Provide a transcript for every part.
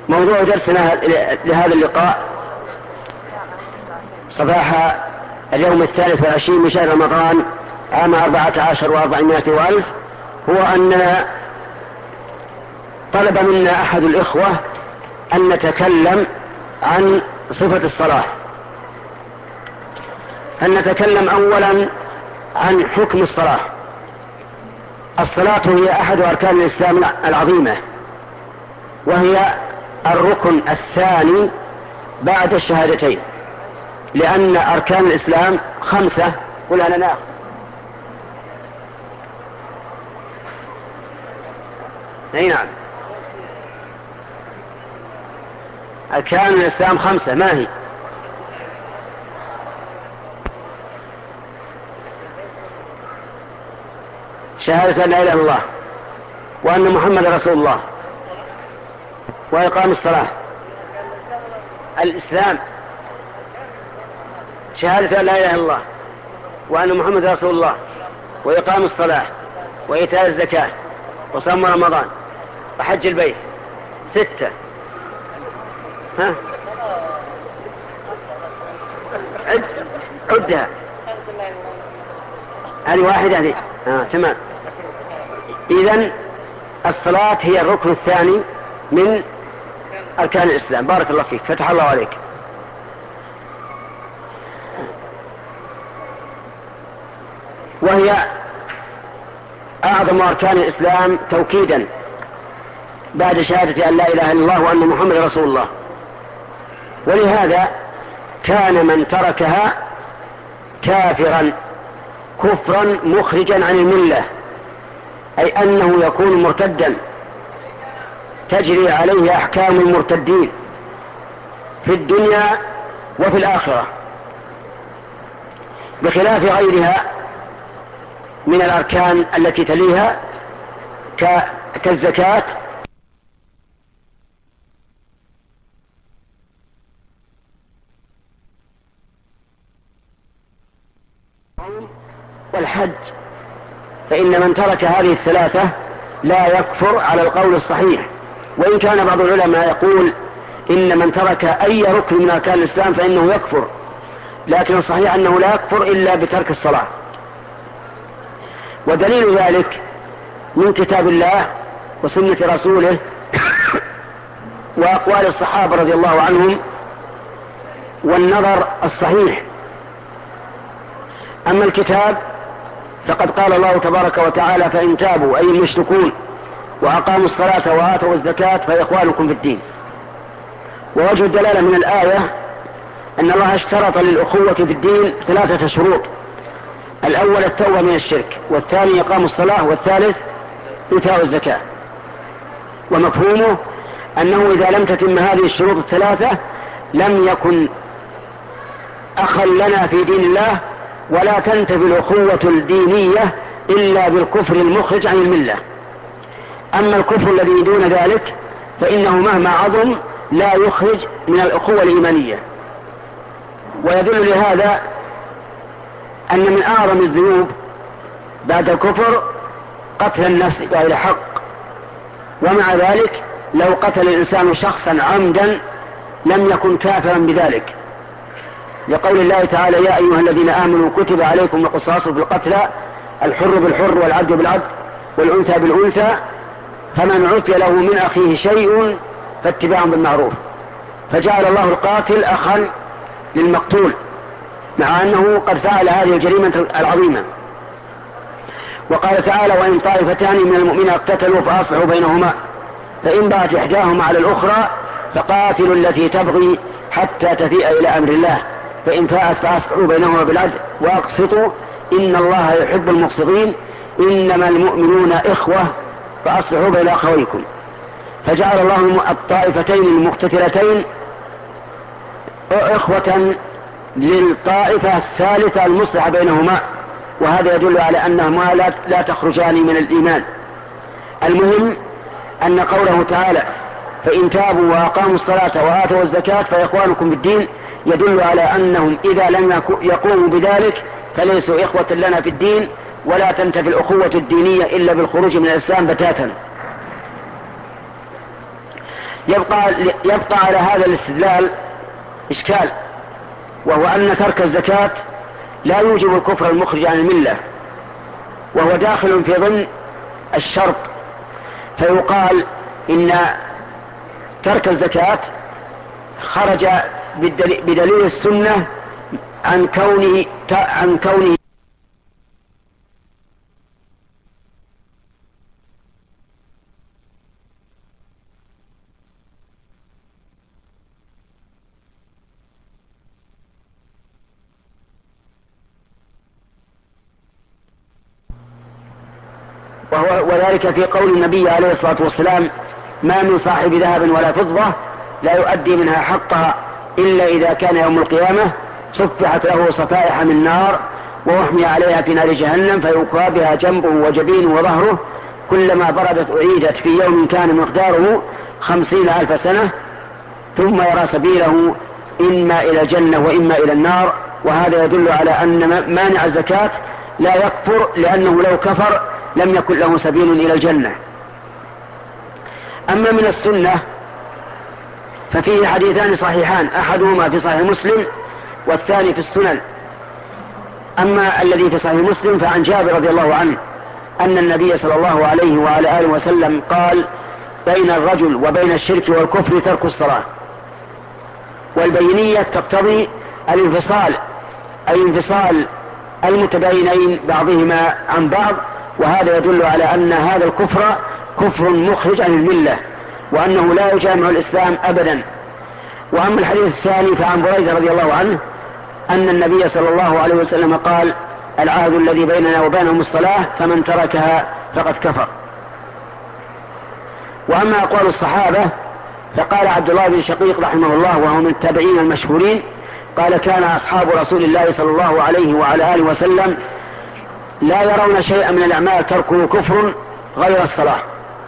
موضوع درسنا لهذا اللقاء صباح اليوم 23 من شهر رمضان عام 14 و400 وألف هو أن طلب منا أحد الإخوة أن نتكلم عن صفة الصلاة. أن نتكلم أولا عن حكم الصلاة. الصلاة هي أحد أركان الإسلام العظيمة، وهي الركن الثاني بعد الشهادتين، لأن أركان الإسلام 5. قل أنا ناخذ. أي نعم، أركان الإسلام 5. ما هي؟ شهادة أن لا إله إلا الله وأن محمد رسول الله وإقام الصلاة. الإسلام شهادة أن لا إله إلا الله وأن محمد رسول الله وإقام الصلاة وإيتاء الزكاة وصوم رمضان وحج البيت. 6. ها؟ عدها. هذه واحدة هذه. تمام. إذن الصلاة هي الركن الثاني من أركان الإسلام. بارك الله فيك، فتح الله عليك. وهي أعظم أركان الإسلام توكيدا بعد شهادة أن لا إله إلا الله وأن محمد رسول الله. ولهذا كان من تركها كافرا كفرا مخرجا عن الملة، أي أنه يكون مرتدا تجري عليه أحكام المرتدين في الدنيا وفي الآخرة، بخلاف غيرها من الأركان التي تليها كالزكاة والحج، فإن من ترك هذه الثلاثة لا يكفر على القول الصحيح. وإن كان بعض العلماء يقول إن من ترك أي ركن من أركان الإسلام فإنه يكفر، لكن الصحيح أنه لا يكفر إلا بترك الصلاة. ودليل ذلك من كتاب الله وسنة رسوله وأقوال الصحابة رضي الله عنهم والنظر الصحيح. أما الكتاب فقد قال الله تبارك وتعالى: فإن تابوا أي المشركون وأقاموا الصلاة وآتوا الزكاة فإخوانكم في الدين. ووجه الدلالة من الآية أن الله اشترط للأخوة في الدين 3 شروط: الأول التوبة من الشرك، والثاني إقام الصلاة، والثالث إيتاء الزكاة. ومفهومه أنه إذا لم تتم هذه الشروط ال3 لم يكن أخا لنا في دين الله، ولا تنتفي الأخوة الدينية إلا بالكفر المخرج عن الملة. أما الكفر الذي دون ذلك فإنه مهما عظم لا يخرج من الأخوة الإيمانية. ويدل لهذا أن من أعظم الذنوب بعد الكفر قتل النفس بغير حق، ومع ذلك لو قتل الإنسان شخصا عمدا لم يكن كافرا بذلك، لقول الله تعالى: يا أيها الذين آمنوا كتب عليكم القصاص في القتلى، الحر بالحر والعبد بالعبد والأنثى بالأنثى، فمن عفي له من أخيه شيء فاتباع بالمعروف. فجعل الله القاتل أخا للمقتول مع أنه قد فعل هذه الجريمة العظيمة. وقال تعالى: وإن طائفتان من المؤمنين اقتتلوا فأصلحوا بينهما فإن بغت إحداهما على الأخرى فقاتلوا التي تبغي حتى تفيء إلى أمر الله فإن فاءت فأصلحوا بينهما بالعدل وأقسطوا إن الله يحب المقسطين إنما المؤمنون إخوة فأصلحوا بين أخويكم. فجعل الله الطائفتين المقتتلتين إخوة للطائفة الثالثة المصلحة بينهما، وهذا يدل على أنهما لا تخرجان من الإيمان. المهم أن قوله تعالى: فإن تابوا وأقاموا الصلاة وآتوا الزكاة فإخوانكم بالدين، يدل على أنهم إذا لم يقوموا بذلك فليسوا إخوة لنا في الدين، ولا تنتفي الأخوة الدينية إلا بالخروج من الإسلام بتاتا. يبقى على هذا الاستدلال إشكال، وهو أن ترك الزكاة لا يوجب الكفر المخرج عن الملة، وهو داخل في ضمن الشرط، فيقال إن ترك الزكاة خرج بدليل السنة عن كونه وذلك في قول النبي عليه الصلاة والسلام: ما من صاحب ذهب ولا فضة لا يؤدي منها حقها إلا إذا كان يوم القيامة صفحت له صفائح من نار وأحمي عليها في نار جهنم فيكوى بها جنبه وجبينه وظهره كلما بردت أعيدت في يوم كان مقداره 50,000 سنة ثم يرى سبيله إما إلى الجنة وإما إلى النار. وهذا يدل على أن مانع الزكاة لا يكفر، لأنه لو كفر لم يكن له سبيل إلى الجنة. أما من السنة ففيه حديثان صحيحان، أحدهما في صحيح مسلم والثاني في السنن. أما الذي في صحيح مسلم فعن جابر رضي الله عنه أن النبي صلى الله عليه وعلى آله وسلم قال: بين الرجل وبين الشرك والكفر ترك الصلاة. والبينية تقتضي الانفصال، أي انفصال المتباينين بعضهما عن بعض، وهذا يدل على أن هذا الكفر كفر مخرج عن الملة، وأنه لا يجامع الإسلام أبدا. وأما الحديث الثاني فعن بريدة رضي الله عنه أن النبي صلى الله عليه وسلم قال: العهد الذي بيننا وبينهم الصلاة فمن تركها فقد كفر. وأما أقوال الصحابة فقال عبد الله بن شقيق رحمه الله وهو من التابعين المشهورين قال: كان أصحاب رسول الله صلى الله عليه وعلى آله وسلم لا يرون شيئا من الأعمال تركه كفر غير الصلاة.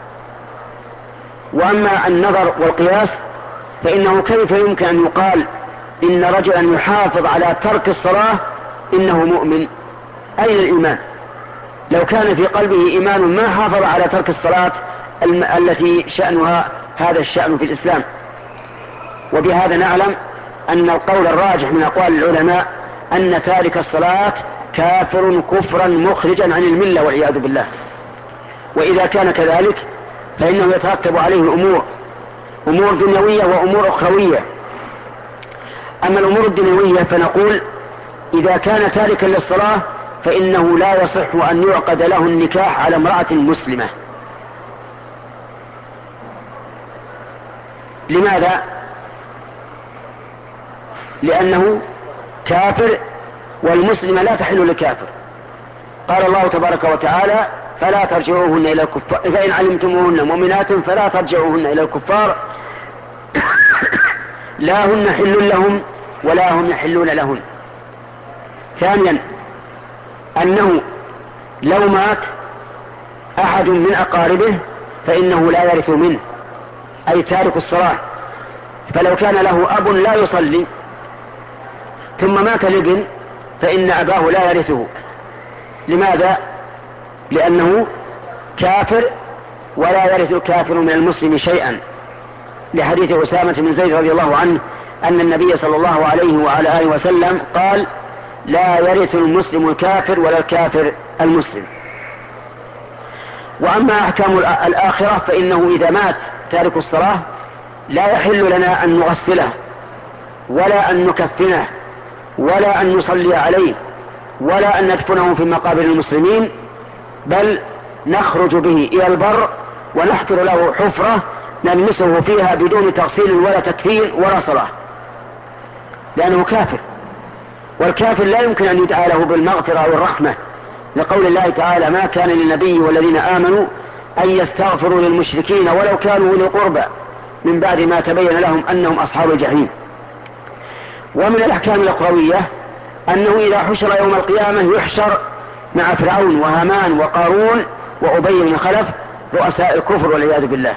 وأما النظر والقياس فإنه كيف يمكن أن يقال إن رجلا يحافظ على ترك الصلاة إنه مؤمن؟ أين الإيمان؟ لو كان في قلبه إيمان ما حافظ على ترك الصلاة التي شأنها هذا الشأن في الإسلام. وبهذا نعلم أن القول الراجح من أقوال العلماء أن تارك الصلاة كافر كفرا مخرجا عن الملة والعياذ بالله. وإذا كان كذلك فإنه يترتب عليه أمور دنيوية وأمور أخروية. أما الأمور الدنيوية فنقول: إذا كان تاركا للصلاة فإنه لا يصح أن يعقد له النكاح على امرأة مسلمة. لماذا؟ لأنه كافر، والمسلمة لا تحل لكافر. قال الله تبارك وتعالى: فلا ترجعوهن إلى الكفار، فإن علمتموهن مؤمنات فلا ترجعوهن إلى الكفار لا هن حل لهم ولا هم يحلون لهن. ثانيا أنه لو مات أحد من أقاربه فإنه لا يرث منه، أي تارك الصلاة. فلو كان له أب لا يصلي ثم مات الابن فإن أباه لا يرثه. لماذا؟ لأنه كافر ولا يرث الكافر من المسلم شيئا، لحديث أسامة بن زيد رضي الله عنه أن النبي صلى الله عليه وعلى آله وسلم قال: لا يرث المسلم الكافر ولا الكافر المسلم. وأما أحكام الآخرة فإنه إذا مات تارك الصلاة لا يحل لنا أن نغسله ولا أن نكفنه ولا أن نصلي عليه ولا أن ندفنه في مقابر المسلمين، بل نخرج به إلى البر ونحفر له حفرة نلمسه فيها بدون تغسيل ولا تكفين ولا صلاة، لأنه كافر، والكافر لا يمكن أن يدعى له بالمغفرة والرحمة، لقول الله تعالى: ما كان للنبي والذين آمنوا أن يستغفروا للمشركين ولو كانوا أولي قربى من بعد ما تبين لهم أنهم أصحاب الجحيم. ومن الأحكام الأخروية أنه إذا حشر يوم القيامة يحشر مع فرعون وهامان وقارون وأبي بن خلف رؤساء الكفر والعياذ بالله.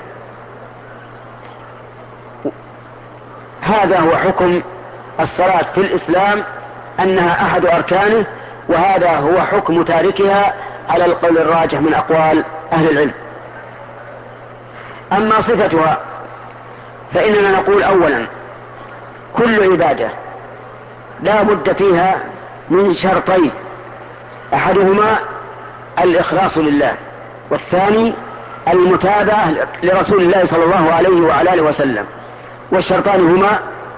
هذا هو حكم الصلاة في الإسلام، أنها أحد أركانه، وهذا هو حكم تاركها على القول الراجح من أقوال أهل العلم. أما صفتها فإننا نقول أولا كل عبادة لا بد فيها من شرطين، أحدهما الإخلاص لله، والثاني المتابعة لرسول الله صلى الله عليه وعلى آله وسلم، والشرطان هما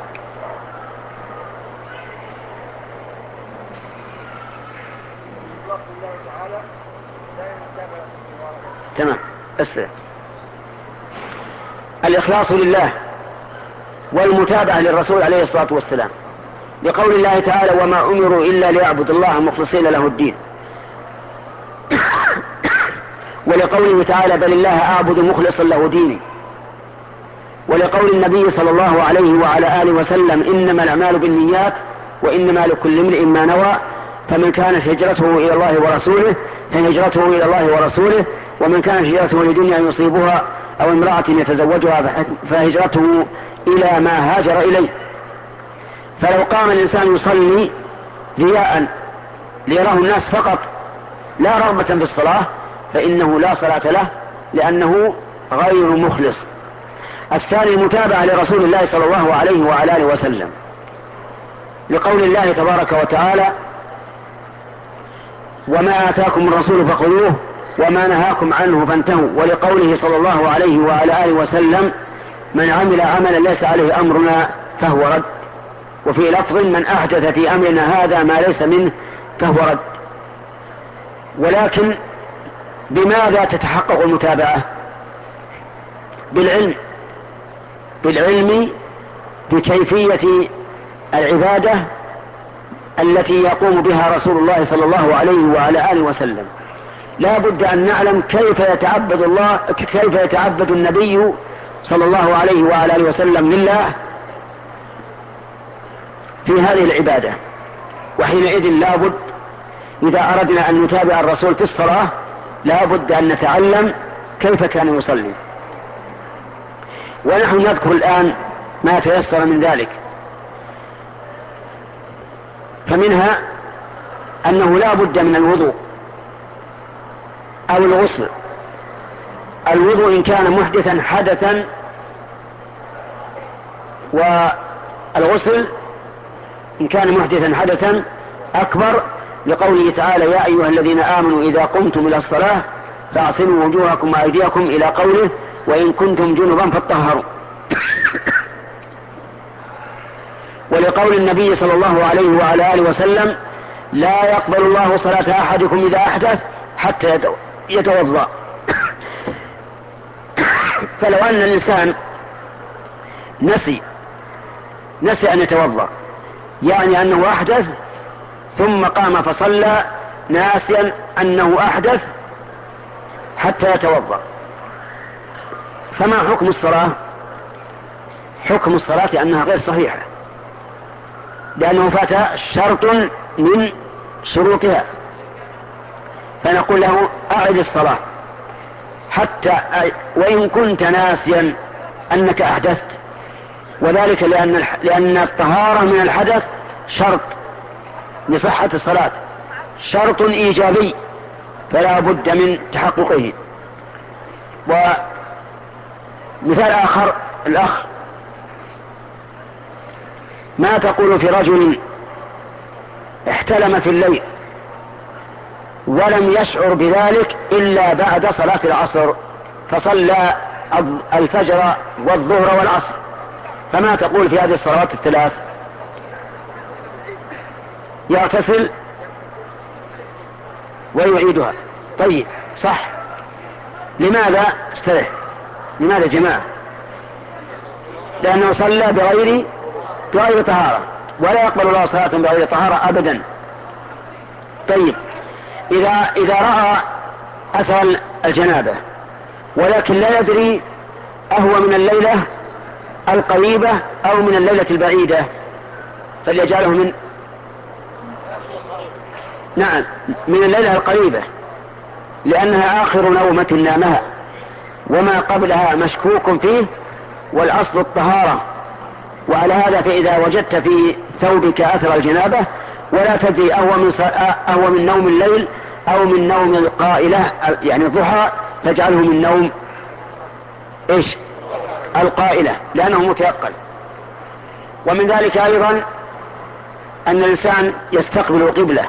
تمام الإخلاص لله والمتابعة للرسول عليه الصلاة والسلام، لقول الله تعالى وما أمروا إلا ليعبدوا الله مخلصين له الدين، ولقوله تعالى بل الله أعبد مخلصا له ديني، ولقول النبي صلى الله عليه وعلى آله وسلم إنما الأعمال بالنيات وإنما لكل امرئ ما نوى، فمن كانت هجرته إلى الله ورسوله فهجرته إلى الله ورسوله، ومن كانت هجرته لدنيا يصيبها أو امرأة يتزوجها فهجرته إلى ما هاجر إليه. فلو قام الإنسان يصلي رياء ليراه الناس فقط لا رغبة في الصلاة فإنه لا صلاة له لأنه غير مخلص. الثاني المتابعة لرسول الله صلى الله عليه وعلى آله وسلم، لقول الله تبارك وتعالى وما آتاكم الرسول فخذوه وما نهاكم عنه فانتهوا، ولقوله صلى الله عليه وعلى آله وسلم من عمل عملا ليس عليه أمرنا فهو رد، وفي لفظ من أحدث في أمرنا هذا ما ليس منه فهو رد. ولكن بماذا تتحقق المتابعة؟ بالعلم بكيفية العبادة التي يقوم بها رسول الله صلى الله عليه وعلى آله وسلم. لا بد أن نعلم كيف يتعبد النبي صلى الله عليه وعلى آله وسلم لله في هذه العبادة، وحينئذ لا بد إذا أردنا أن نتابع الرسول في الصلاة لا بد أن نتعلم كيف كان يصلي، ونحن نذكر الآن ما تيسر من ذلك. فمنها أنه لا بد من الوضوء أو الغسل. الوضوء إن كان محدثا حدثا، والغسل إن كان محدثا حدثا أكبر، لقوله تعالى يا أيها الذين آمنوا إذا قمتم إلى الصلاة فاغسلوا وجوهكم وأيديكم إلى قوله وإن كنتم جنبا فاطهروا. ولقول النبي صلى الله عليه وعلى آله وسلم لا يقبل الله صلاة أحدكم إذا أحدث حتى يتوضأ. فلو أن الإنسان نسي أن يتوضأ، يعني أنه أحدث ثم قام فصلى ناسيا أنه أحدث حتى يتوضأ، فما حكم الصلاة؟ حكم الصلاة أنها غير صحيحة، لأنه فات شرط من شروطها، فنقول له أعد الصلاة حتى وإن كنت ناسيا أنك أحدثت، وذلك لأن الطهارة من الحدث شرط لصحة الصلاة، شرط إيجابي فلا بد من تحققه. ومثال آخر الأخ، ما تقول في رجل احتلم في الليل ولم يشعر بذلك إلا بعد صلاة العصر، فصلى الفجر والظهر والعصر، فما تقول في هذه الصلوات الثلاث؟ يغتسل ويعيدها. طيب صح. لماذا استرح؟ لماذا جماعة؟ لأنه صلى بغير طهارة، ولا يقبل الله صلاة بغير طهارة أبدا. طيب إذا رأى أثر الجنابة ولكن لا يدري أهو من الليلة القريبة أو من الليلة البعيدة، فليجعله من الليلة القريبة، لأنها آخر نومة نامها، وما قبلها مشكوك فيه، والأصل الطهارة. وعلى هذا فإذا وجدت في ثوبك أثر الجنابة ولا تدري أهو من نوم الليل أو من نوم القائلة يعني الضحى، فاجعله من نوم القائلة لأنه متيقن. ومن ذلك أيضا أن الإنسان يستقبل القبلة،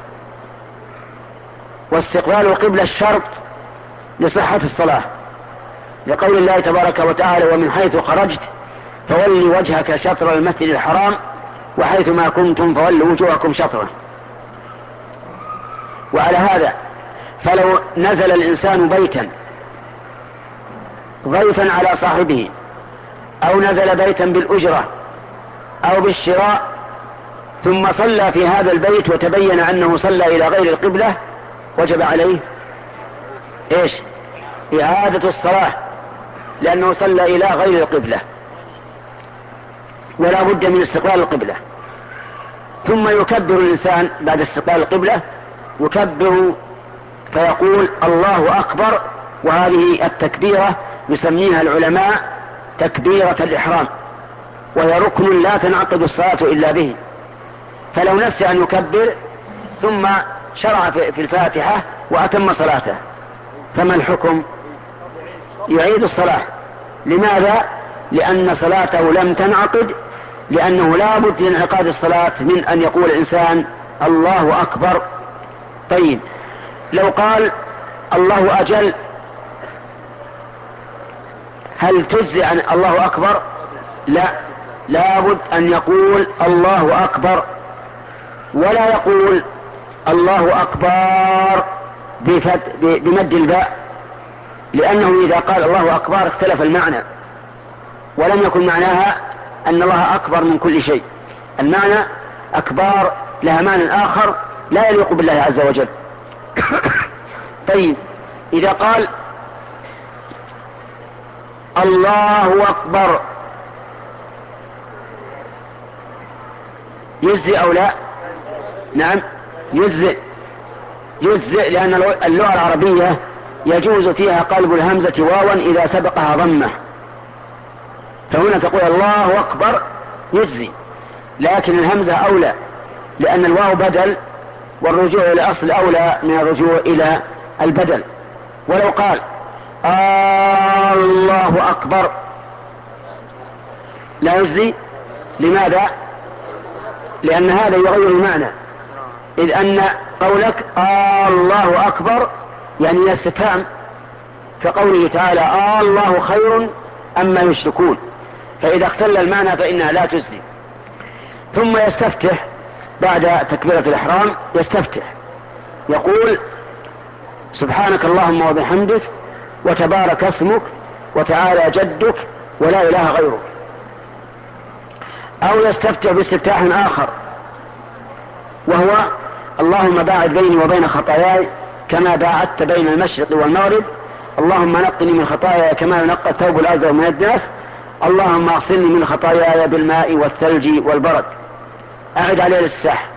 واستقبال القبلة الشرط لصحة الصلاة، لقول الله تبارك وتعالى: ومن حيث خرجت فولي وجهك شطر المسجد الحرام وحيث ما كنتم فولوا وجوهكم شطره. وعلى هذا فلو نزل الإنسان بيتا ضيفا على صاحبه، أو نزل بيتا بالأجرة أو بالشراء، ثم صلى في هذا البيت وتبين أنه صلى إلى غير القبلة، وجب عليه إيش؟ إعادة الصلاة، لأنه صلى إلى غير القبلة، ولا بد من استقبال القبلة. ثم يكبر الإنسان بعد استقبال القبلة، يكبر فيقول: الله أكبر. وهذه التكبيرة يسميها العلماء تكبيرة الإحرام، وهي ركن لا تنعقد الصلاة إلا به. فلو نسي أن يكبر ثم شرع في الفاتحة وأتم صلاته، فما الحكم؟ يعيد الصلاة. لماذا؟ لأن صلاته لم تنعقد، لأنه لا بد من انعقاد الصلاة من أن يقول الإنسان الله أكبر. طيب، لو قال الله أجل، هل تجزي عن الله أكبر؟ لا، لابد أن يقول الله أكبر، ولا يقول الله أكبر بمد الباء، لأنه إذا قال الله أكبر اختلف المعنى، ولم يكن معناها أن الله أكبر من كل شيء. المعنى أكبار لها معنى آخر لا يليق بالله عز وجل. طيب، إذا قال الله أكبر يجزئ أو لا؟ نعم، يجزئ، لأن اللغة العربية يجوز فيها قلب الهمزة واوا إذا سبقها ضمة، فهنا تقول الله أكبر يجزي، لكن الهمزة أولى، لأن الواو بدل، والرجوع إلى الأصل أولى من الرجوع إلى البدل. ولو قال الله أكبر لا يجزي. لماذا؟ لأن هذا يغير المعنى، إذ أن قولك الله أكبر يعني استفهام، كقوله تعالى الله خير أما يشركون، فإذا اختل المعنى فإنها لا تجزي. ثم يستفتح بعد تكبيرة الإحرام، يستفتح يقول سبحانك اللهم وبحمدك وتبارك اسمك وتعالى جدك ولا إله غيرك. أو يستفتح باستفتاح آخر، وهو اللهم باعد بيني وبين خطاياي كما باعدت بين المشرق والمغرب، اللهم نقني من خطاياي كما ينقى الثوب الأبيض من الدنس، اللهم اغسلني من خطاياي بالماء والثلج والبرد. أعد عليه الاستفتاح.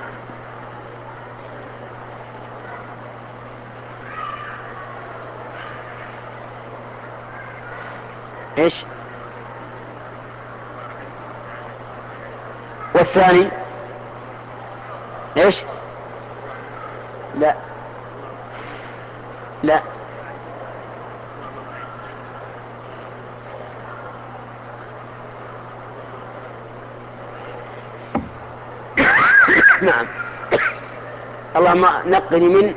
ايش؟ والثاني ايش؟ لا لا نعم، اللهم نقني من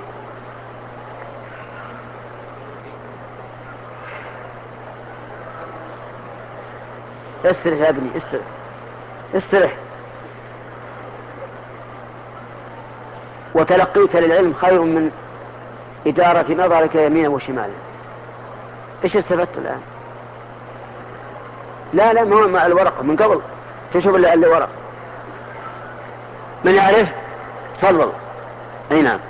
استرح يا ابني، استرح استرح. وتلقيك للعلم خير من إدارة نظرك يمينا وشمالا. ايش استفدت الآن؟ لا ما هو الورقة من قبل، تشوف اللي ورق. من يعرف؟ تفضل. اي نعم.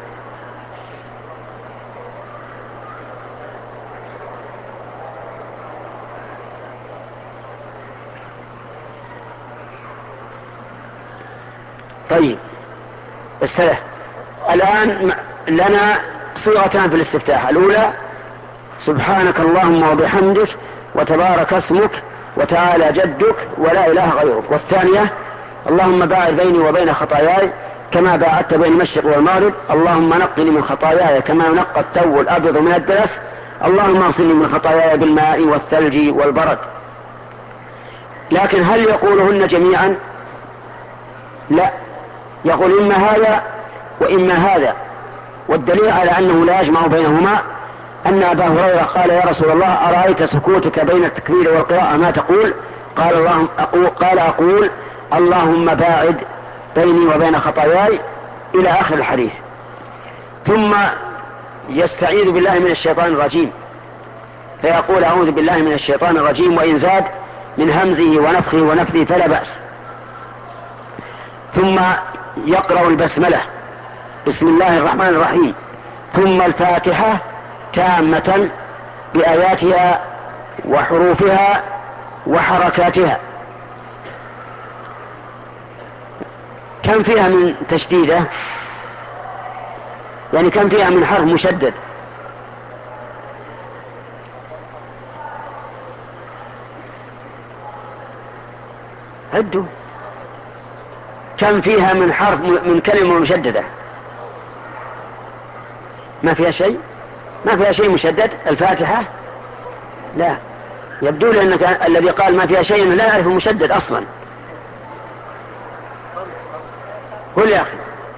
طيب، استرح. الآن لنا صيغتان في الاستفتاح. الأولى سبحانك اللهم وبحمدك وتبارك اسمك وتعالى جدك ولا إله غيرك. والثانية اللهم باعد بيني وبين خطاياي كما باعدت بين المشرق والمغرب، اللهم نقني من خطاياي كما ينقى الثوب الأبيض من الدنس، اللهم اغسلني من خطاياي بالماء والثلج والبرد. لكن هل يقولهن جميعا؟ لا، يقول إما هذا وإما هذا. والدليل على أنه لا يجمع بينهما أن أبا هريرة قال: يا رسول الله، أرأيت سكوتك بين التكبير والقراءة ما تقول؟ قال: أقول اللهم باعد بيني وبين خطاياي، إلى آخر الحديث. ثم يستعيذ بالله من الشيطان الرجيم، فيقول: أعوذ بالله من الشيطان الرجيم، وإن زاد من همزه ونفخه ونفثه فلا بأس. ثم يقرأ البسملة: بسم الله الرحمن الرحيم، ثم الفاتحة تامة بآياتها وحروفها وحركاتها. كم فيها من تشديدة؟ يعني كم فيها من حرف مشدد؟ عدوا كم فيها من حرف من كلمة مشددة؟ ما فيها شيء؟ ما فيها شيء مشدد الفاتحة؟ لا، يبدو لي أنك الذي قال ما فيها شيء لا يعرف المشدد أصلا. قل يا أخي.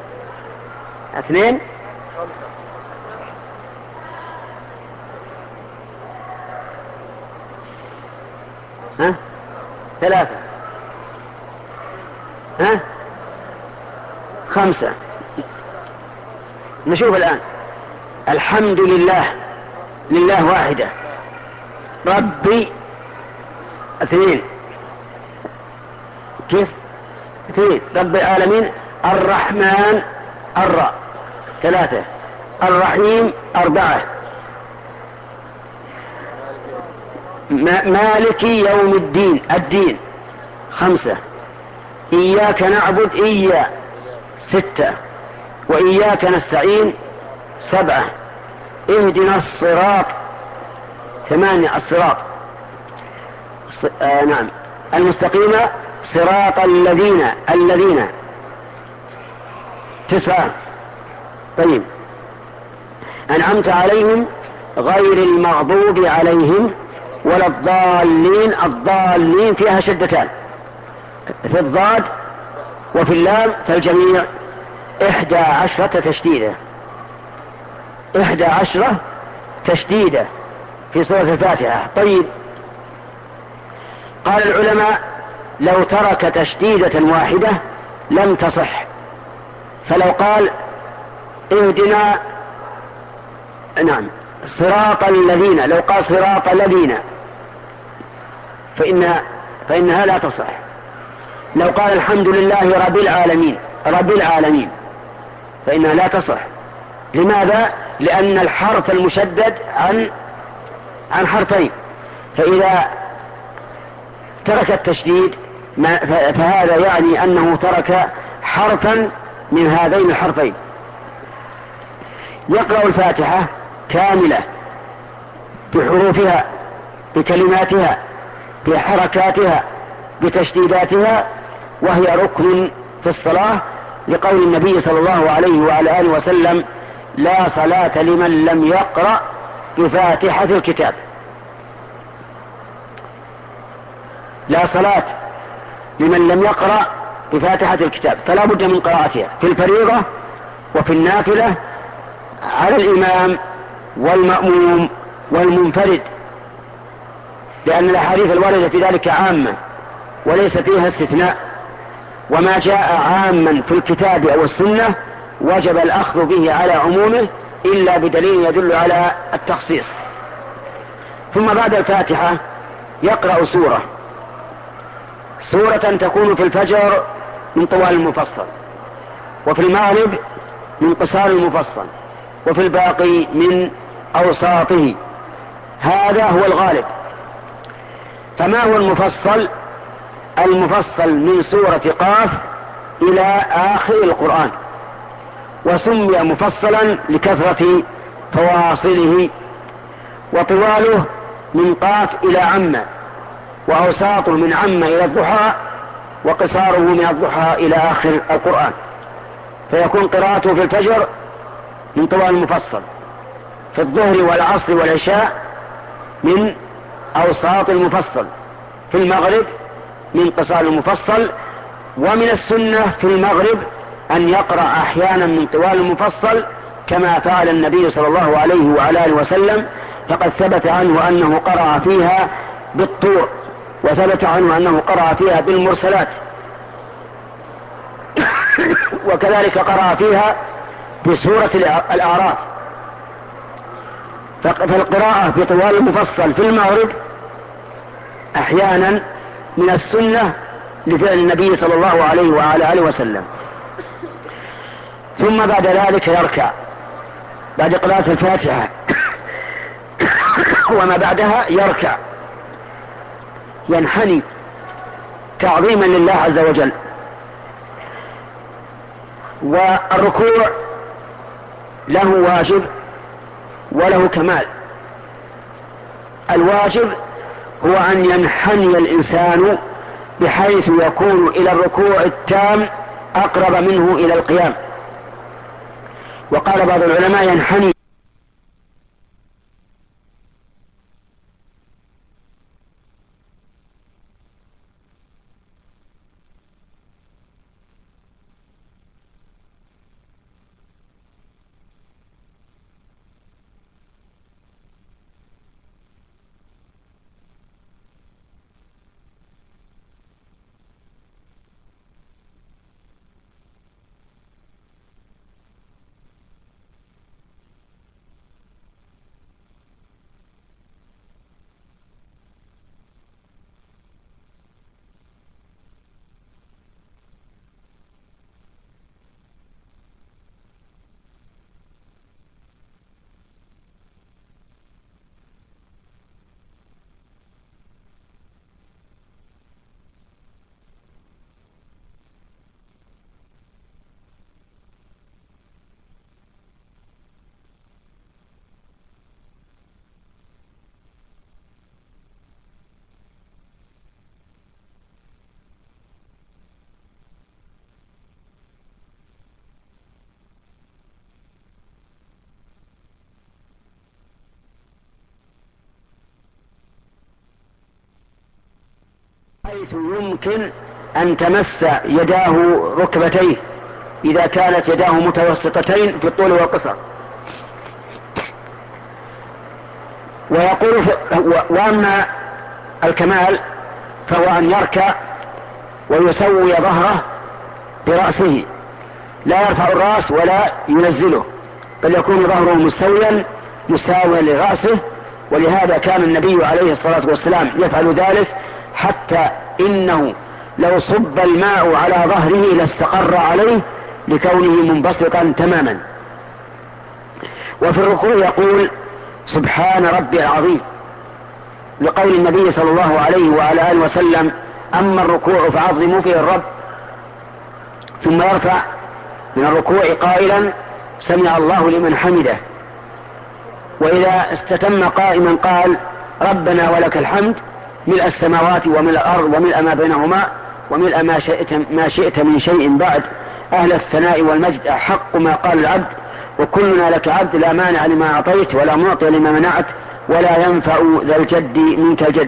2 ها 3 ها 5. نشوف الآن. الحمد لله، لله واحدة. ربي 2. كيف 2؟ رب العالمين. الرحمن الراء 3. الرحيم 4. مالك يوم الدين، الدين 5. إياك نعبد، 6. وإياك نستعين 7. اهدنا الصراط 8. الصراط نعم المستقيم، صراط الذين 9. طيب. أنعمت عليهم غير المغضوب عليهم ولا الضالين. الضالين فيها شدتان، في الضاد وفي اللام، فالجميع 11 تشديدة. 11 تشديدة في سورة الفاتحة. طيب، قال العلماء: لو ترك تشديدة واحدة لم تصح. فلو قال: اهدنا صراط الذين، لو قال صراط الذين فإنها لا تصح. لو قال الحمد لله رب العالمين فإنها لا تصح. لماذا؟ لأن الحرف المشدد عن حرفين، فإذا ترك التشديد فهذا يعني أنه ترك حرفا من هذين الحرفين. يقرأ الفاتحة كاملة بحروفها، بكلماتها، بحركاتها، بتشديداتها، وهي ركن في الصلاة، لقول النبي صلى الله عليه وعلى آله وسلم: لا صلاة لمن لم يقرأ بفاتحة الكتاب. لا صلاة لمن لم يقرأ بفاتحة الكتاب، فلا بد من قراءتها في الفريضة وفي النافلة، على الإمام والمأموم والمنفرد، لأن الأحاديث الواردة في ذلك عامة وليس فيها استثناء. وما جاء عاما في الكتاب أو السنة وجب الأخذ به على عمومه إلا بدليل يدل على التخصيص. ثم بعد الفاتحة يقرأ سورة تكون في الفجر من طوال المفصل، وفي المغرب من قصار المفصل، وفي الباقي من أوساطه. هذا هو الغالب. فما هو المفصل؟ المفصل من سورة قاف إلى آخر القرآن، وسمي مفصلا لكثرة فواصله. وطواله من قاف إلى عم، وأوساطه من عم إلى الضحى، وقصاره من الضحى إلى آخر القرآن. فيكون قراءته في الفجر من طوال المفصل، في الظهر والعصر والعشاء من أوساط المفصل، في المغرب من قصار المفصل. ومن السنة في المغرب أن يقرأ أحيانا من طوال المفصل كما فعل النبي صلى الله عليه وعلى آله وسلم، فقد ثبت عنه أنه قرأ فيها بالطور، وثبت عنه أنه قرأ فيها بالمرسلات، وكذلك قرأ فيها بسورة الأعراف. فالقراءة في طوال المفصل في المغرب أحيانا من السنة لفعل النبي صلى الله عليه وعلى آله وسلم. ثم بعد ذلك يركع بعد قراءة الفاتحة وما بعدها يركع ينحني تعظيما لله عز وجل. والركوع له واجب وله كمال. الواجب هو أن ينحني الإنسان بحيث يكون إلى الركوع التام أقرب منه إلى القيام. وقال بعض العلماء ينحني حيث يمكن أن تمس يداه ركبتيه إذا كانت يداه متوسطتين في الطول والقصر. ويقول وأما الكمال فهو أن يركع ويسوي ظهره برأسه، لا يرفع الرأس ولا ينزله، بل يكون ظهره مستويا مساويا لرأسه. ولهذا كان النبي عليه الصلاة والسلام يفعل ذلك، حتى إنه لو صب الماء على ظهره لاستقر عليه لكونه منبسطا تماما. وفي الركوع يقول سبحان ربي العظيم، لقول النبي صلى الله عليه وعلى آله وسلم أما الركوع فعظموا فيه الرب. ثم يرفع من الركوع قائلا سمع الله لمن حمده. وإذا استتم قائما قال ربنا ولك الحمد ملء السماوات وملء الأرض وملء ما بينهما وملء ما شئت من شيء بعد، أهل الثناء والمجد أحق ما قال العبد، وكلنا لك عبد لا مانع لما أعطيت ولا معطي لما منعت ولا ينفع ذا الجد منك الجد.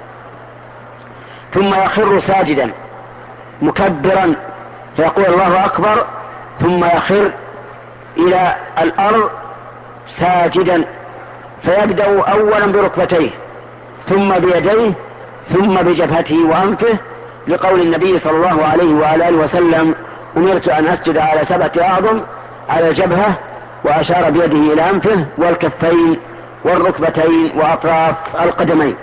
ثم يخر ساجدا مكبرا فيقول الله أكبر، ثم يخر إلى الأرض ساجدا، فيبدأ أولا بركبتيه ثم بيديه ثم بجبهته وأنفه، لقول النبي صلى الله عليه وعلى آله وسلم أمرت أن أسجد على 7 أعظم، على الجبهة، وأشار بيده إلى أنفه والكفين والركبتين وأطراف القدمين.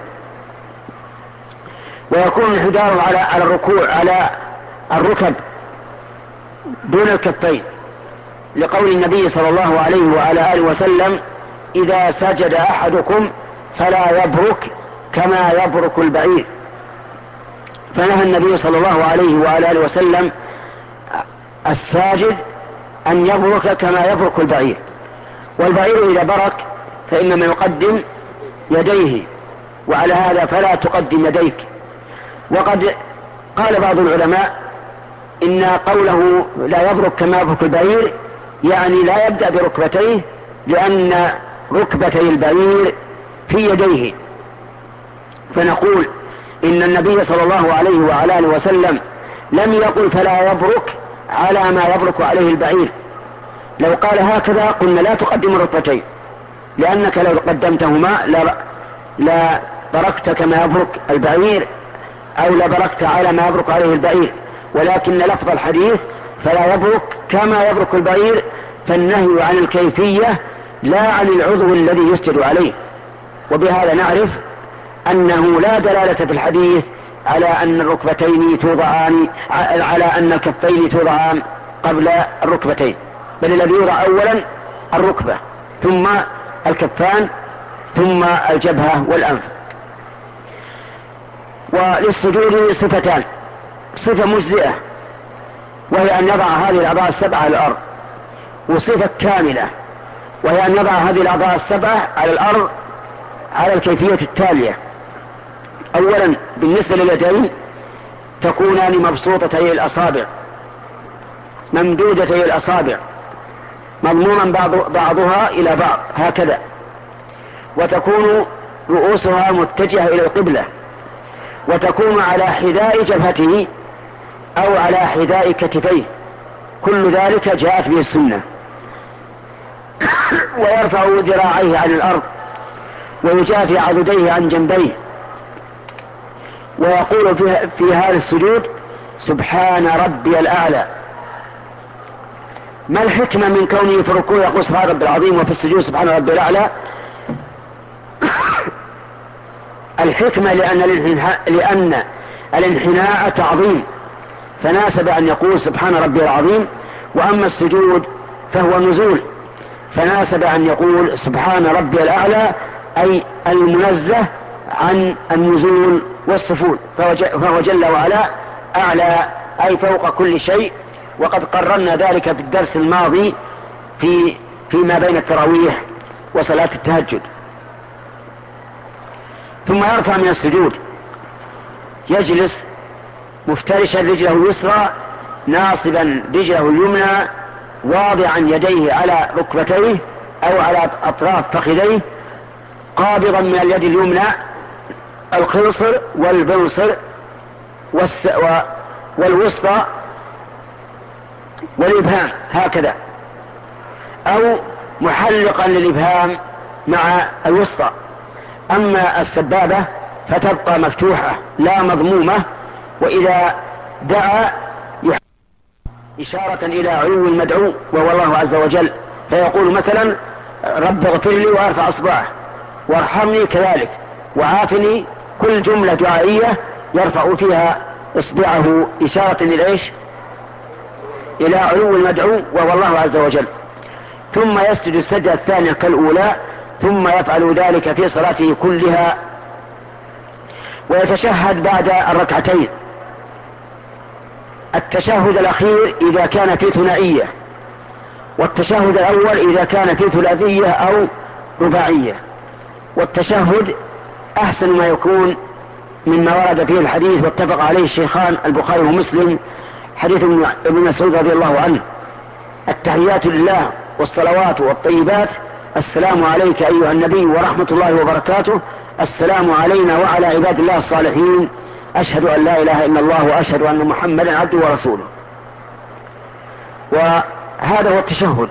ويكون الحذاء على الركوع على الركب دون الكفين، لقول النبي صلى الله عليه وعلى آله وسلم إذا سجد أحدكم فلا يبرك كما يبرك البعير. فنهى النبي صلى الله عليه وعلى آله وسلم الساجد أن يبرك كما يبرك البعير. والبعير إذا برك فإنما يقدم يديه، وعلى هذا فلا تقدم يديك. وقد قال بعض العلماء إن قوله لا يبرك كما يبرك البعير يعني لا يبدأ بركبتيه، لأن ركبتي البعير في يديه. فنقول إن النبي صلى الله عليه وعلى آله وسلم لم يقل فلا يبرك على ما يبرك عليه البعير. لو قال هكذا قلنا لا تقدم الركبتين، لأنك لو قدمتهما لا بركت كما يبرك البعير، أو لبركت على ما يبرك عليه البعير. ولكن لفظ الحديث فلا يبرك كما يبرك البعير، فالنهي عن الكيفية لا عن العضو الذي يسجد عليه. وبهذا نعرف أنه لا دلالة في الحديث على أن الركبتين توضعان، على أن الكفين توضعان قبل الركبتين، بل الذي يوضع أولا الركبة ثم الكفان ثم الجبهة والأنف. وللسجود صفتان: صفة مجزئة وهي أن يضع هذه الأعضاء السبعة على الأرض، وصفة كاملة وهي أن يضع هذه الأعضاء السبعة على الأرض على الكيفية التالية: أولا بالنسبة لليدين تكونان مبسوطتي الأصابع ممدودتي الأصابع مضموما بعضها إلى بعض هكذا، وتكون رؤوسها متجهة إلى القبلة، وتكون على حذاء جبهته أو على حذاء كتفيه، كل ذلك جاءت به السنة. ويرفع ذراعيه عن الأرض ويجافي عضديه عن جنبيه، ويقول في هذا السجود: سبحان ربي الأعلى. ما الحكمة من كونه في الركوع يقول سبحان ربي العظيم وفي السجود سبحان ربي الأعلى؟ الحكمة لأن الانحناء تعظيم، فناسب أن يقول سبحان ربي العظيم، وأما السجود فهو نزول، فناسب أن يقول سبحان ربي الأعلى، أي المنزه عن النزول والسفول، فهو جل وعلا أعلى أي فوق كل شيء. وقد قررنا ذلك في الدرس الماضي فيما بين التراويح وصلاة التهجد. ثم يرفع من السجود، يجلس مفترشا رجله اليسرى ناصبا رجله اليمنى واضعا يديه على ركبتيه أو على أطراف فخذيه، قابضا من اليد اليمنى الخنصر والبنصر والوسطى والإبهام هكذا، أو محلقا للإبهام مع الوسطى. أما السبابة فتبقى مفتوحة لا مضمومة، وإذا دعا إشارة إلى علو المدعو وهو الله عز وجل، فيقول مثلا رب اغفر لي وارفع أصبعه، وارحمني كذلك، وعافني، كل جملة دعائية يرفع فيها إصبعه إشارة إلى إيش؟ إلى علو المدعو وهو الله عز وجل. ثم يسجد السجدة الثانية كالأولى، ثم يفعل ذلك في صلاته كلها، ويتشهد بعد الركعتين. التشهد الأخير إذا كان في ثنائية، والتشهد الأول إذا كان في ثلاثية أو رباعية. والتشهد أحسن ما يكون مما ورد فيه الحديث واتفق عليه الشيخان البخاري ومسلم، حديث ابن مسعود رضي الله عنه: التحيات لله والصلوات والطيبات، السلام عليك أيها النبي ورحمة الله وبركاته، السلام علينا وعلى عباد الله الصالحين، أشهد أن لا إله إلا الله وأشهد أن محمدا عبده ورسوله. وهذا هو التشهد.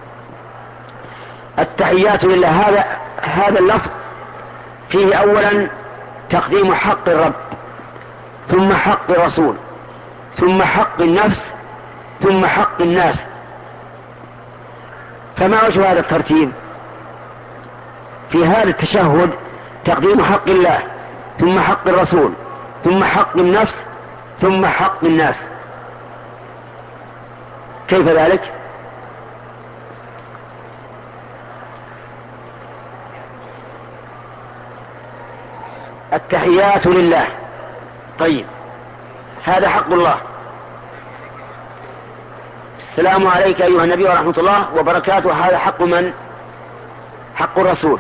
التحيات لله هذا اللفظ فيه أولا تقديم حق الرب، ثم حق الرسول، ثم حق النفس، ثم حق الناس. فما وجه هذا الترتيب؟ في هذا التشهد تقديم حق الله، ثم حق الرسول، ثم حق النفس، ثم حق الناس. كيف ذلك؟ التحيات لله، طيب هذا حق الله. السلام عليك أيها النبي ورحمة الله وبركاته، هذا حق من؟ حق الرسول.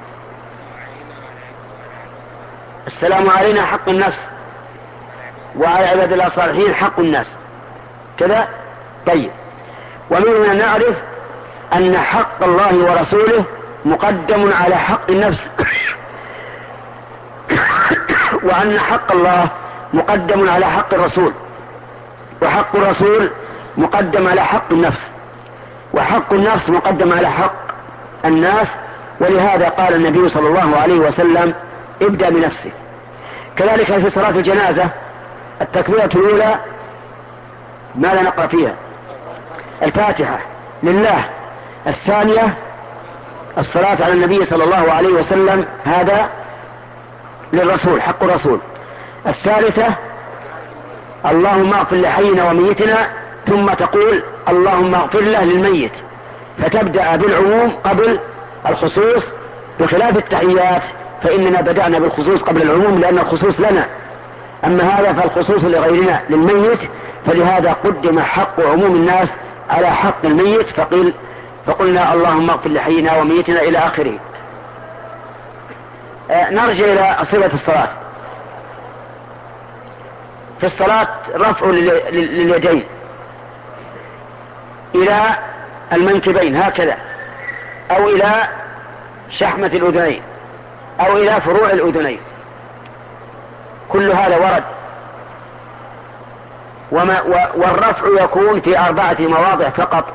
السلام علينا حق النفس، وعلى عباد الله الصالحين حق الناس، كذا. طيب، ومن هنا نعرف أن حق الله ورسوله مقدم على حق النفس وأن حق الله مقدم على حق الرسول، وحق الرسول مقدم على حق النفس، وحق النفس مقدم على حق الناس. ولهذا قال النبي صلى الله عليه وسلم: ابدأ بنفسك. كذلك في صلاة الجنازة التكبيرة الأولى ماذا نقرأ فيها؟ الفاتحة لله. الثانية الصلاة على النبي صلى الله عليه وسلم، هذا للرسول، حق الرسول. الثالثة اللهم اغفر لحينا وميتنا، ثم تقول اللهم اغفر له للميت، فتبدأ بالعموم قبل الخصوص، بخلاف التحيات فإننا بدأنا بالخصوص قبل العموم لأن الخصوص لنا، أما هذا فالخصوص لغيرنا للميت، فلهذا قدم حق عموم الناس على حق الميت، فقلنا اللهم اغفر لحينا وميتنا إلى آخره. نرجع إلى صفة الصلاة. في الصلاة رفع لليدين إلى المنكبين هكذا، أو إلى شحمة الأذنين، أو إلى فروع الأذنين، كل هذا ورد. والرفع يكون في 4 مواضع فقط: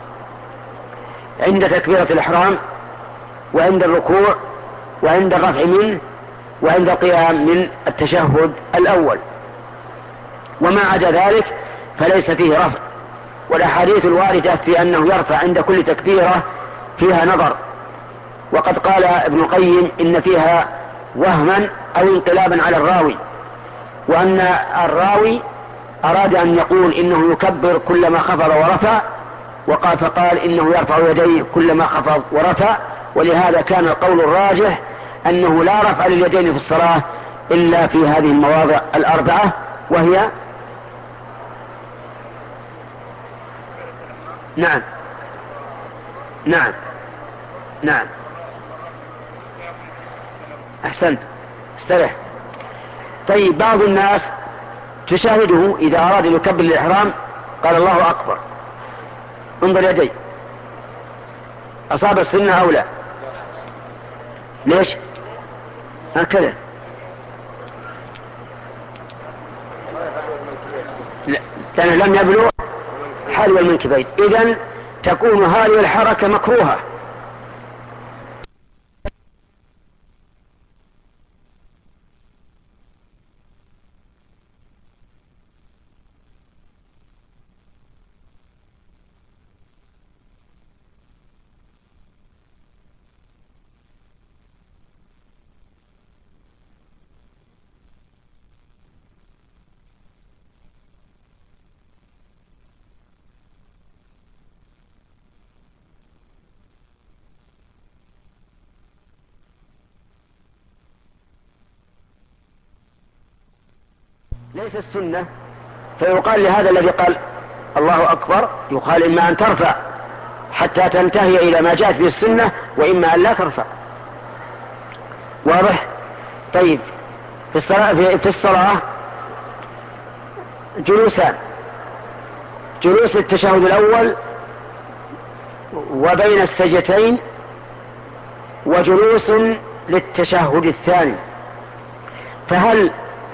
عند تكبيرة الإحرام، وعند الركوع، وعند الرفع منه، وعند القيام من التشهد الأول. وما عدا ذلك فليس فيه رفع. والأحاديث الواردة في أنه يرفع عند كل تكبيرة فيها نظر، وقد قال ابن القيم إن فيها وهما أو انقلابا على الراوي، وأن الراوي أراد أن يقول إنه يكبر كلما خفض ورفع، فقال إنه يرفع يديه كلما خفض ورفع. ولهذا كان القول الراجح أنه لا رفع لليدين في الصلاة إلا في هذه المواضع 4، وهي نعم نعم نعم. أحسنت، استرح. طيب، بعض الناس تشاهده إذا أراد أن يكبر الإحرام قال الله أكبر، انظر يدي، أصاب السنة أو لا؟ ليش هكذا؟ لا، لأنه لم يبلغ حذو المنكبين، إذن تكون هذه الحركة مكروهة. ليس السنة، فيقال لهذا الذي قال الله أكبر، يقال إما أن ترفع حتى تنتهي إلى ما جاءت به السنة، وإما أن لا ترفع. واضح؟ طيب، في الصلاة جلوسان: جلوس التشهد الأول وبين السجدتين، وجلوس للتشهد الثاني. فهل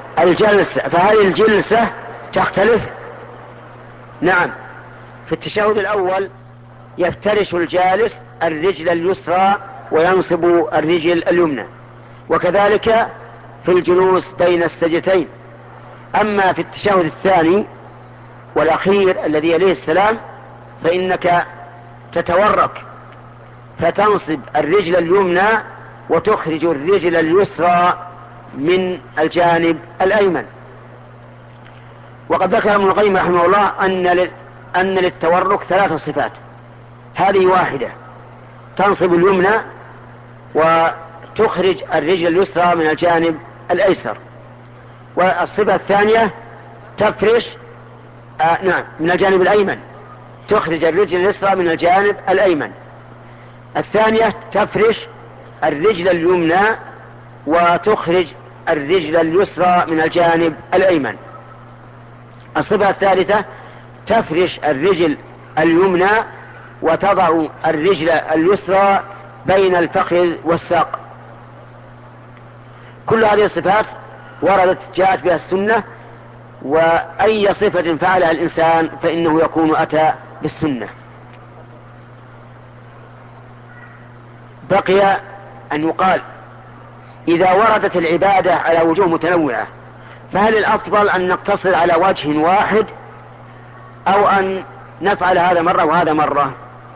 الجلسة تختلف؟ نعم. في التشهد الأول يفترش الجالس الرجل اليسرى وينصب الرجل اليمنى، وكذلك في الجلوس بين السجدتين. أما في التشهد الثاني والأخير الذي يليه السلام فإنك تتورك فتنصب الرجل اليمنى وتخرج الرجل اليسرى من الجانب الأيمن. وقد ذكر ابن القيم رحمه الله أن للتورك 3 صفات: هذه واحدة، تنصب اليمنى وتخرج الرجل اليسرى من الجانب الأيسر. والصفة الثانية تفرش من الجانب الأيمن، تخرج الرجل اليسرى من الجانب الأيمن. الثانية تفرش الرجل اليمنى وتخرج الرجل اليسرى من الجانب الأيمن. الصفة الثالثة تفرش الرجل اليمنى وتضع الرجل اليسرى بين الفخذ والساق. كل هذه الصفات جاءت بها السنة، وأي صفة فعلها الإنسان فإنه يكون أتى بالسنة. بقي أن يقال إذا وردت العبادة على وجوه متنوعة فهل الأفضل أن نقتصر على وجه واحد أو أن نفعل هذا مرة وهذا مرة؟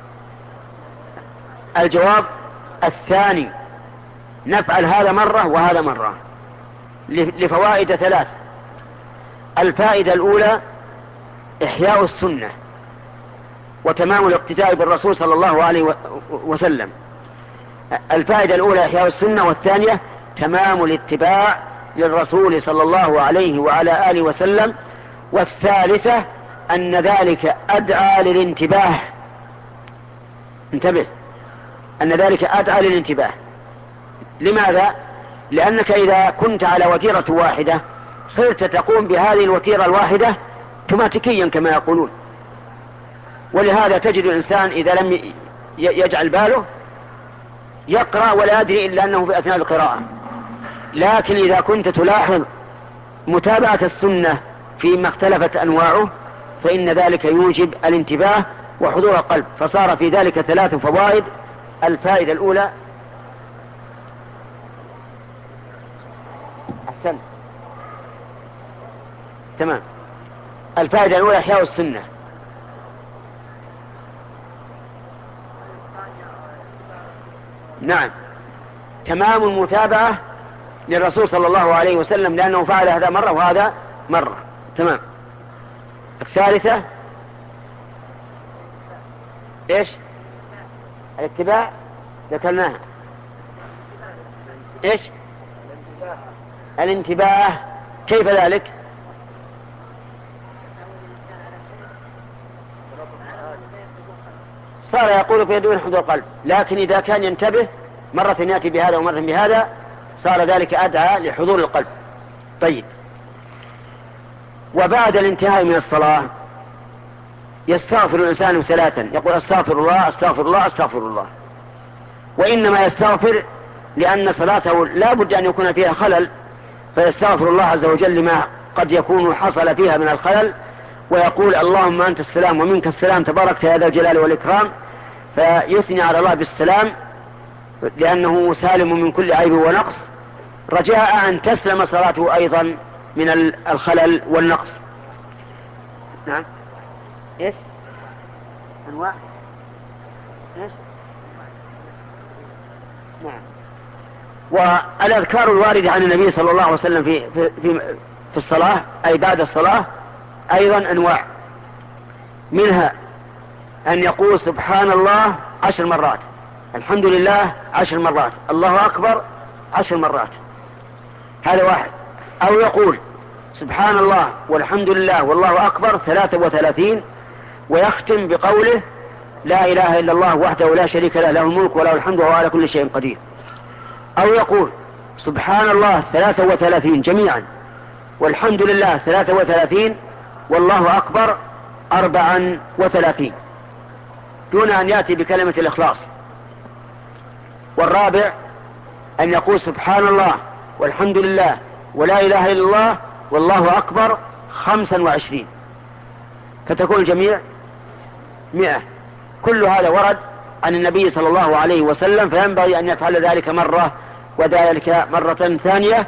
الجواب الثاني، نفعل هذا مرة وهذا مرة، لفوائد ثلاث. الفائدة الأولى إحياء السنة وتمام الاقتداء بالرسول صلى الله عليه وسلم. الفائدة الأولى إحياء السنة، والثانية تمام الاتباع للرسول صلى الله عليه وعلى آله وسلم، والثالثة أن ذلك أدعى للانتباه. انتبه، أن ذلك أدعى للانتباه. لماذا؟ لأنك إذا كنت على وتيرة واحدة صرت تقوم بهذه الوتيرة الواحدة اوتوماتيكيا كما يقولون، ولهذا تجد الإنسان إذا لم يجعل باله يقرأ ولا يدري إلا أنه في أثناء القراءة. لكن إذا كنت تلاحظ متابعة السنة فيما اختلفت أنواعه فإن ذلك يوجب الانتباه وحضور القلب، فصار في ذلك ثلاث فوائد. الفائدة الأولى أحسن تمام، الفائدة الأولى إحياء السنة. نعم، تمام المتابعة للرسول صلى الله عليه وسلم لأنه فعل هذا مرة وهذا مرة. تمام. الثالثة إيش؟ الاتباع ذكرناها. إيش؟ الانتباه. كيف ذلك؟ صار يقول في دون حضور القلب، لكن إذا كان ينتبه مرة يأتي بهذا ومرة بهذا صار ذلك أدعى لحضور القلب. طيب، وبعد الانتهاء من الصلاة يستغفر الإنسان ثلاثا، يقول أستغفر الله أستغفر الله أستغفر الله، وإنما يستغفر لأن صلاته لا بد أن يكون فيها خلل، فيستغفر الله عز وجل لما قد يكون حصل فيها من الخلل، ويقول اللهم أنت السلام ومنك السلام تبارك يا ذا الجلال والإكرام، فيثني على الله بالسلام لأنه سالم من كل عيب ونقص، رجاء أن تسلم صلاته أيضا من الخلل والنقص. نعم. إيش أنواع؟ إيش؟ نعم. والأذكار الواردة عن النبي صلى الله عليه وسلم في الصلاة أي بعد الصلاة أيضا أنواع، منها أن يقول سبحان الله 10 مرات، الحمد لله 10 مرات، الله أكبر 10 مرات، هذا واحد. أو يقول سبحان الله والحمد لله والله أكبر 33، ويختم بقوله لا إله إلا الله وحده لا شريك له له الملك وله الحمد وهو على كل شيء قدير. أو يقول سبحان الله 33 جميعا، والحمد لله 33، والله أكبر 34، دون أن يأتي بكلمة الإخلاص. والرابع أن يقول سبحان الله والحمد لله ولا إله إلا الله والله أكبر 25، فتكون الجميع 100. كل هذا ورد عن النبي صلى الله عليه وسلم، فينبغي أن يفعل ذلك مرة وذلك مرة ثانية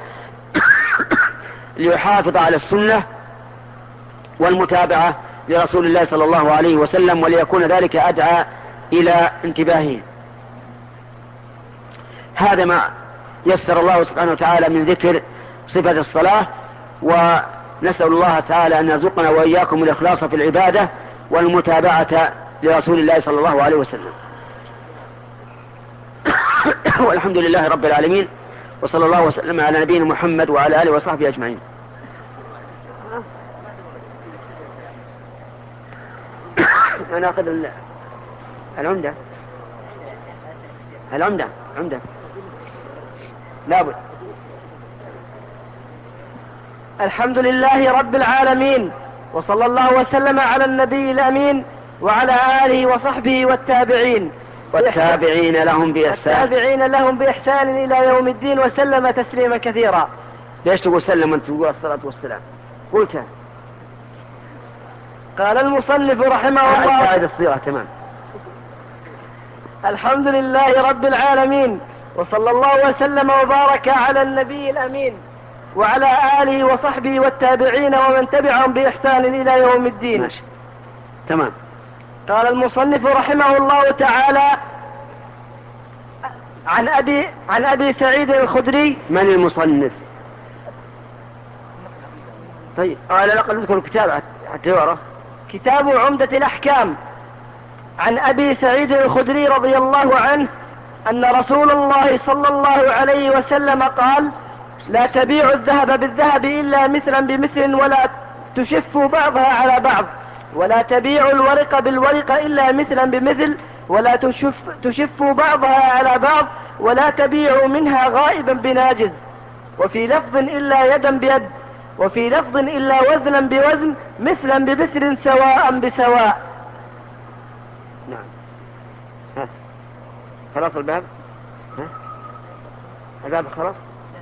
ليحافظ على السنة والمتابعة لرسول الله صلى الله عليه وسلم، وليكون ذلك أدعى إلى انتباهه. هذا ما يسر الله سبحانه وتعالى من ذكر صفة الصلاة، ونسأل الله تعالى أن يرزقنا وإياكم الإخلاص في العبادة والمتابعة لرسول الله صلى الله عليه وسلم. والحمد لله رب العالمين، وصلى الله وسلم على نبينا محمد وعلى آله وصحبه أجمعين. أنا أخذ العمدة لابد. الحمد لله رب العالمين، وصلى الله وسلم على النبي الأمين وعلى آله وصحبه والتابعين لهم بإحسان إلى يوم الدين، وسلم تسليما كثيرا. ليش تقول سلم وانت تقول الصلاة والسلام؟ قلتها. قال المصنف رحمه الله قاعد الصيغة تمام. الحمد لله رب العالمين، وصلى الله وسلم وبارك على النبي الأمين وعلى آله وصحبه والتابعين ومن تبعهم بإحسان إلى يوم الدين. ماشي. تمام. قال المصنف رحمه الله تعالى عن أبي سعيد الخدري. من المصنف؟ طيب على الأقل اذكر الكتاب حتى يعرف. كتاب عمدة الأحكام. عن أبي سعيد الخدري رضي الله عنه أن رسول الله صلى الله عليه وسلم قال: لا تبيع الذهب بالذهب إلا مثلا بمثل ولا تشفوا بعضها على بعض، ولا تبيع الورق بالورق إلا مثلا بمثل ولا تشفوا بعضها على بعض، ولا تبيعوا منها غائبا بناجز، وفي لفظ إلا يدا بيد، وفي لفظ إلا وزنا بوزن، مثلا بمثل سواء بسواء. نعم. ها. خلاص الباب؟ ها؟ الباب خلاص؟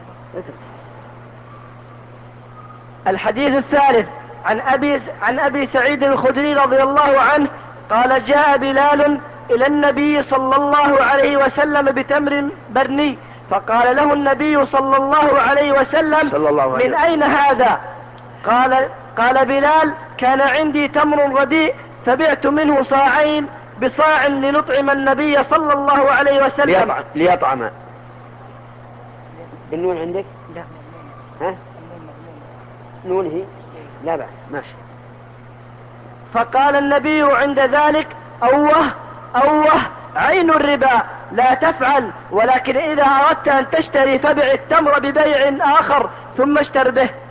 الحديث الثالث عن أبي سعيد الخدري رضي الله عنه قال: جاء بلال إلى النبي صلى الله عليه وسلم بتمر برني، فقال له النبي صلى الله عليه وسلم: من أين هذا؟ قال بلال: كان عندي تمر رديء فبعت منه صاعين بصاع لنطعم النبي صلى الله عليه وسلم. ليطعم. النون عندك؟ لا. ها؟ نونه؟ لا بأس. ماشي. فقال النبي عند ذلك: أوه عين الربا، لا تفعل، ولكن إذا أردت أن تشتري فبع التمر ببيع آخر ثم اشتر به.